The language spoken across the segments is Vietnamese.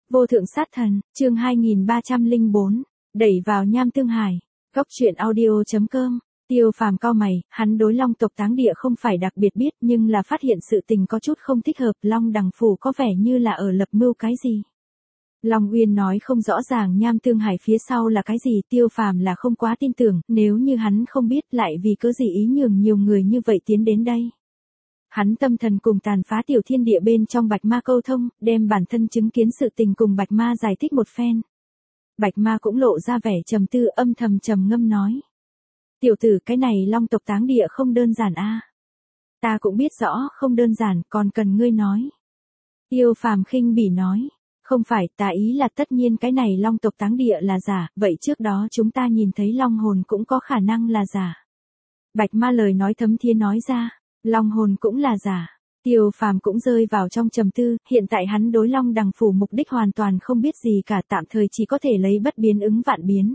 Vô thượng sát thần, chương 2304, đẩy vào nham tương hải. Góc truyện audio.com. Tiêu Phàm cau mày, hắn đối Long tộc Táng Địa không phải đặc biệt biết, nhưng là phát hiện sự tình có chút không thích hợp, Long Đằng phủ có vẻ như là ở lập mưu cái gì. Long Uyên nói không rõ ràng nham tương hải phía sau là cái gì, Tiêu Phàm là không quá tin tưởng, nếu như hắn không biết lại vì cớ gì ý nhường nhiều người như vậy tiến đến đây. Hắn tâm thần cùng tàn phá tiểu thiên địa bên trong Bạch Ma câu thông, đem bản thân chứng kiến sự tình cùng Bạch Ma giải thích một phen. Bạch Ma cũng lộ ra vẻ trầm tư, âm thầm trầm ngâm nói. Tiểu tử, cái này Long tộc Táng Địa không đơn giản a. Ta cũng biết rõ không đơn giản, còn cần ngươi nói. Tiêu Phàm khinh bỉ nói. Không phải, ta ý là tất nhiên cái này Long tộc Táng Địa là giả, vậy trước đó chúng ta nhìn thấy Long hồn cũng có khả năng là giả. Bạch Ma lời nói thấm thía nói ra. Long hồn cũng là giả. Tiêu Phàm cũng rơi vào trong trầm tư, hiện tại hắn đối Long Đằng phủ mục đích hoàn toàn không biết gì cả, tạm thời chỉ có thể lấy bất biến ứng vạn biến.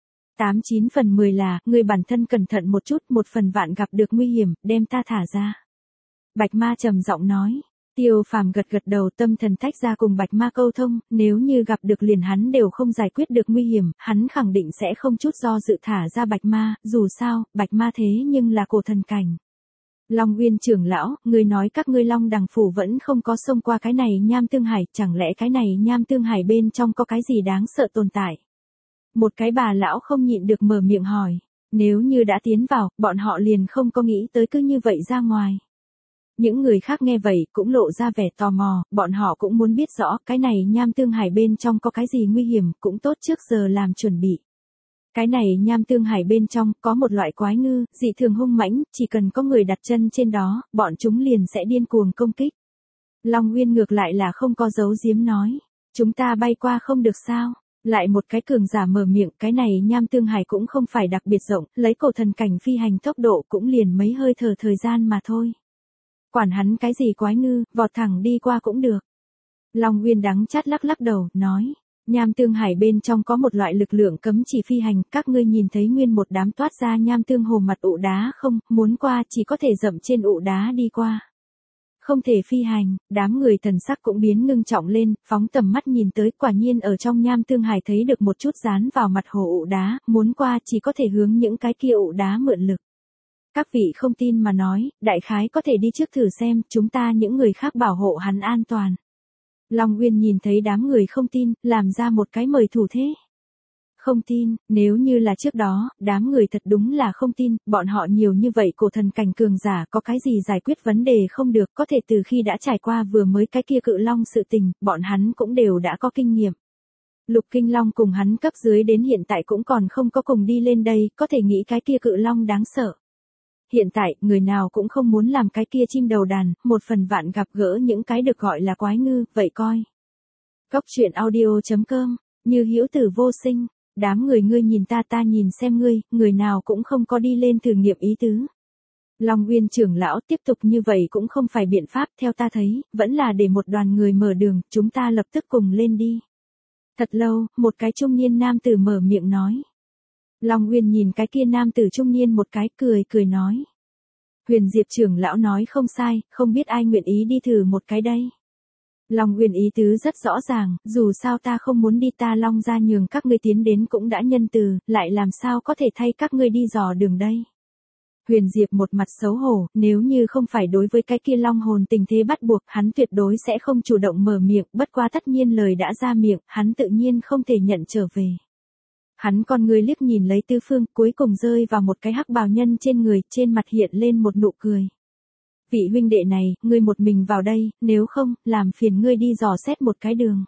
89 phần 10 là, người bản thân cẩn thận một chút, 1 phần vạn gặp được nguy hiểm, đem ta thả ra. Bạch Ma trầm giọng nói. Tiêu Phàm gật gật đầu, tâm thần tách ra cùng Bạch Ma câu thông, nếu như gặp được liền hắn đều không giải quyết được nguy hiểm, hắn khẳng định sẽ không chút do dự thả ra Bạch Ma, dù sao, Bạch Ma thế nhưng là cổ thần cảnh. Long Uyên trưởng lão, ngươi nói các ngươi Long Đằng phủ vẫn không có xông qua cái này nham tương hải, chẳng lẽ cái này nham tương hải bên trong có cái gì đáng sợ tồn tại? Một cái bà lão không nhịn được mở miệng hỏi, nếu như đã tiến vào, bọn họ liền không có nghĩ tới cứ như vậy ra ngoài. Những người khác nghe vậy cũng lộ ra vẻ tò mò, bọn họ cũng muốn biết rõ cái này nham tương hải bên trong có cái gì nguy hiểm, cũng tốt trước giờ làm chuẩn bị. Cái này nham tương hải bên trong có một loại quái ngư, dị thường hung mãnh, chỉ cần có người đặt chân trên đó, bọn chúng liền sẽ điên cuồng công kích. Long Uyên ngược lại là không có giấu giếm nói, chúng ta bay qua không được sao? Lại một cái cường giả mở miệng, cái này nham tương hải cũng không phải đặc biệt rộng, lấy cổ thần cảnh phi hành tốc độ cũng liền mấy hơi thở thời gian mà thôi. Quản hắn cái gì quái ngư, vọt thẳng đi qua cũng được. Long Uyên đắng chát lắc lắc đầu, nói. Nham tương hải bên trong có một loại lực lượng cấm chỉ phi hành, các ngươi nhìn thấy nguyên một đám toát ra nham tương hồ mặt ụ đá không, muốn qua chỉ có thể dậm trên ụ đá đi qua. Không thể phi hành, đám người thần sắc cũng biến ngưng trọng lên, phóng tầm mắt nhìn tới, quả nhiên ở trong nham tương hải thấy được một chút dán vào mặt hồ ụ đá, muốn qua chỉ có thể hướng những cái kia ụ đá mượn lực. Các vị không tin mà nói, đại khái có thể đi trước thử xem, chúng ta những người khác bảo hộ hắn an toàn. Long Uyên nhìn thấy đám người không tin, làm ra một cái mời thủ thế. Không tin, nếu như là trước đó, đám người thật đúng là không tin, bọn họ nhiều như vậy cổ thần cảnh cường giả có cái gì giải quyết vấn đề không được, có thể từ khi đã trải qua vừa mới cái kia cự long sự tình, bọn hắn cũng đều đã có kinh nghiệm. Lục Kinh Long cùng hắn cấp dưới đến hiện tại cũng còn không có cùng đi lên đây, có thể nghĩ cái kia cự long đáng sợ. Hiện tại, người nào cũng không muốn làm cái kia chim đầu đàn, 1 phần vạn gặp gỡ những cái được gọi là quái ngư, vậy coi. Góc truyện audio.com, như hữu tử vô sinh, đám người ngươi nhìn ta nhìn xem ngươi, người nào cũng không có đi lên thử nghiệm ý tứ. Long Uyên trưởng lão tiếp tục như vậy cũng không phải biện pháp, theo ta thấy, vẫn là để một đoàn người mở đường, chúng ta lập tức cùng lên đi. Thật lâu, một cái trung niên nam tử mở miệng nói. Long Uyên nhìn cái kia nam tử trung niên một cái, cười nói. Huyền Diệp trưởng lão nói không sai, không biết ai nguyện ý đi thử một cái đây. Long Uyên ý tứ rất rõ ràng, dù sao ta không muốn đi, ta Long gia nhường các ngươi tiến đến cũng đã nhân từ, lại làm sao có thể thay các ngươi đi dò đường đây. Huyền Diệp một mặt xấu hổ, nếu như không phải đối với cái kia long hồn tình thế bắt buộc, hắn tuyệt đối sẽ không chủ động mở miệng, bất quá tất nhiên lời đã ra miệng, hắn tự nhiên không thể nhận trở về. Hắn con người liếc nhìn lấy tứ phương, cuối cùng rơi vào một cái hắc bào nhân trên người, trên mặt hiện lên một nụ cười. Vị huynh đệ này, ngươi một mình vào đây, nếu không, làm phiền ngươi đi dò xét một cái đường.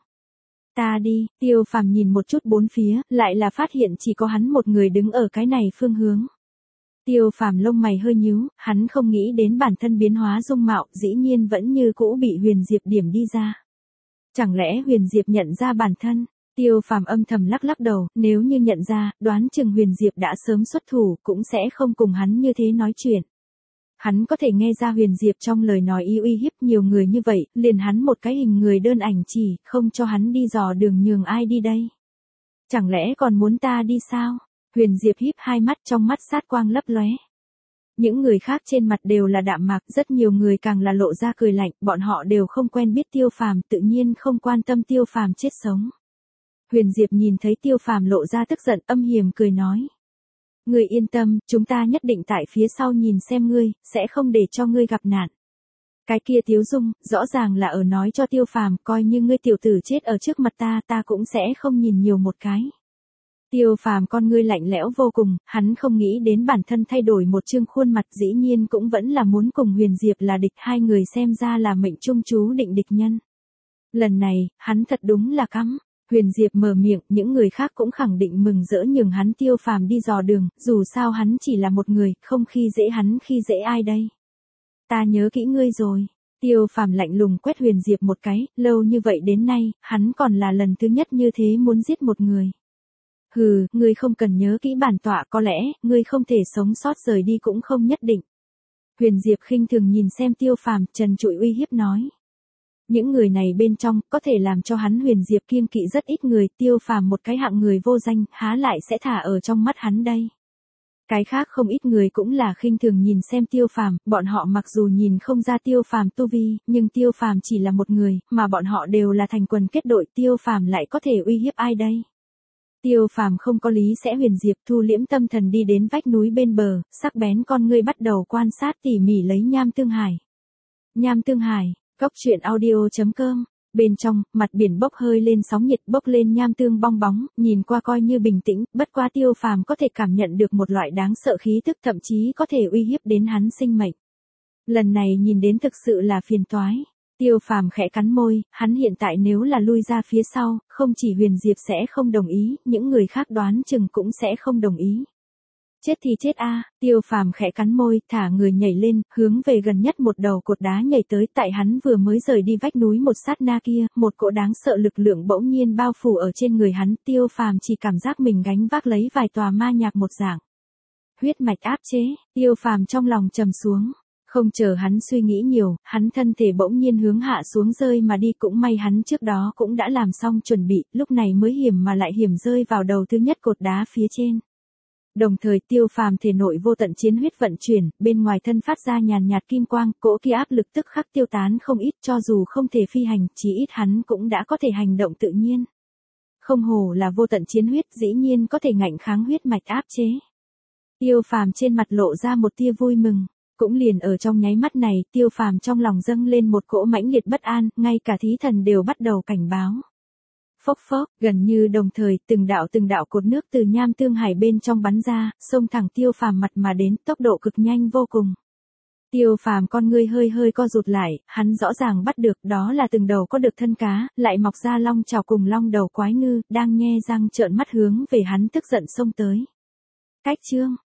Ta đi, Tiêu Phàm nhìn một chút bốn phía, lại là phát hiện chỉ có hắn một người đứng ở cái này phương hướng. Tiêu Phàm lông mày hơi nhíu, hắn không nghĩ đến bản thân biến hóa dung mạo, dĩ nhiên vẫn như cũ bị Huyền Diệp điểm đi ra. Chẳng lẽ Huyền Diệp nhận ra bản thân? Tiêu Phàm âm thầm lắc lắc đầu, nếu như nhận ra, đoán chừng Huyền Diệp đã sớm xuất thủ, cũng sẽ không cùng hắn như thế nói chuyện. Hắn có thể nghe ra Huyền Diệp trong lời nói uy hiếp nhiều người như vậy, liền hắn một cái hình người đơn ảnh chỉ, không cho hắn đi dò đường nhường ai đi đây. Chẳng lẽ còn muốn ta đi sao? Huyền Diệp híp hai mắt, trong mắt sát quang lấp lóe. Những người khác trên mặt đều là đạm mạc, rất nhiều người càng là lộ ra cười lạnh, bọn họ đều không quen biết Tiêu Phàm, tự nhiên không quan tâm Tiêu Phàm chết sống. Huyền Diệp nhìn thấy Tiêu Phàm lộ ra tức giận, âm hiểm cười nói. Ngươi yên tâm, chúng ta nhất định tại phía sau nhìn xem ngươi, sẽ không để cho ngươi gặp nạn. Cái kia Tiếu Dung, rõ ràng là ở nói cho Tiêu Phàm, coi như ngươi tiểu tử chết ở trước mặt ta cũng sẽ không nhìn nhiều một cái. Tiêu Phàm con ngươi lạnh lẽo vô cùng, hắn không nghĩ đến bản thân thay đổi một trương khuôn mặt, dĩ nhiên cũng vẫn là muốn cùng Huyền Diệp là địch, hai người xem ra là mệnh trung chú định địch nhân. Lần này, hắn thật đúng là cắm. Huyền Diệp mở miệng, những người khác cũng khẳng định mừng rỡ nhường hắn Tiêu Phàm đi dò đường, dù sao hắn chỉ là một người, không khi dễ hắn khi dễ ai đây. Ta nhớ kỹ ngươi rồi. Tiêu Phàm lạnh lùng quét Huyền Diệp một cái, lâu như vậy đến nay, hắn còn là lần thứ nhất như thế muốn giết một người. Hừ, ngươi không cần nhớ kỹ bản tọa, có lẽ, ngươi không thể sống sót rời đi cũng không nhất định. Huyền Diệp khinh thường nhìn xem Tiêu Phàm, trần trụi uy hiếp nói. Những người này bên trong, có thể làm cho hắn Huyền Diệp kiêng kỵ rất ít người, Tiêu Phàm một cái hạng người vô danh, há lại sẽ thả ở trong mắt hắn đây. Cái khác không ít người cũng là khinh thường nhìn xem Tiêu Phàm, bọn họ mặc dù nhìn không ra Tiêu Phàm tu vi, nhưng Tiêu Phàm chỉ là một người, mà bọn họ đều là thành quần kết đội, Tiêu Phàm lại có thể uy hiếp ai đây? Tiêu Phàm không có lý sẽ Huyền Diệp thu liễm tâm thần đi đến vách núi bên bờ, sắc bén con ngươi bắt đầu quan sát tỉ mỉ lấy Nham Tương Hải. Nham Tương Hải, Cốc truyện audio.com. Bên trong, mặt biển bốc hơi lên sóng nhiệt, bốc lên nham tương bong bóng, nhìn qua coi như bình tĩnh, bất quá Tiêu Phàm có thể cảm nhận được một loại đáng sợ khí tức, thậm chí có thể uy hiếp đến hắn sinh mệnh. Lần này nhìn đến thực sự là phiền toái. Tiêu Phàm khẽ cắn môi, hắn hiện tại nếu là lui ra phía sau, không chỉ Huyền Diệp sẽ không đồng ý, những người khác đoán chừng cũng sẽ không đồng ý. Chết thì chết a, Tiêu Phàm khẽ cắn môi, thả người nhảy lên, hướng về gần nhất một đầu cột đá nhảy tới, tại hắn vừa mới rời đi vách núi một sát na kia, một cỗ đáng sợ lực lượng bỗng nhiên bao phủ ở trên người hắn, Tiêu Phàm chỉ cảm giác mình gánh vác lấy vài tòa ma nhạc một dạng. Huyết mạch áp chế, Tiêu Phàm trong lòng trầm xuống. Không chờ hắn suy nghĩ nhiều, hắn thân thể bỗng nhiên hướng hạ xuống rơi mà đi, cũng may hắn trước đó cũng đã làm xong chuẩn bị, lúc này mới hiểm mà lại hiểm rơi vào đầu thứ nhất cột đá phía trên. Đồng thời Tiêu Phàm thể nội vô tận chiến huyết vận chuyển, bên ngoài thân phát ra nhàn nhạt kim quang, cỗ kia áp lực tức khắc tiêu tán không ít, cho dù không thể phi hành, chí ít hắn cũng đã có thể hành động tự nhiên. Không hổ là vô tận chiến huyết, dĩ nhiên có thể ngạnh kháng huyết mạch áp chế. Tiêu Phàm trên mặt lộ ra một tia vui mừng. Cũng liền ở trong nháy mắt này, Tiêu Phàm trong lòng dâng lên một cỗ mãnh liệt bất an, ngay cả thí thần đều bắt đầu cảnh báo. Phốc phốc, gần như đồng thời, từng đạo cột nước từ Nham Tương Hải bên trong bắn ra, xông thẳng Tiêu Phàm mặt mà đến, tốc độ cực nhanh vô cùng. Tiêu Phàm con ngươi hơi co rụt lại, hắn rõ ràng bắt được đó là từng đầu có được thân cá, lại mọc ra long chảo cùng long đầu quái ngư, đang nhe răng trợn mắt hướng về hắn tức giận xông tới. Cách chương